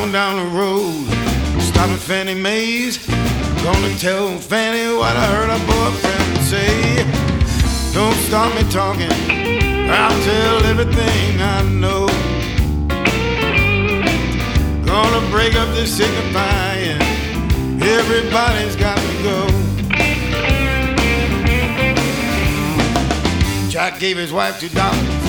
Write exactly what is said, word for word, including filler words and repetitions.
on down the road, stop at Fannie Mae's. Gonna tell Fannie what I heard her boyfriend say. Don't stop me talking, I'll tell everything I know. Gonna break up this signifying, everybody's got to go. Jack gave his wife two dollars,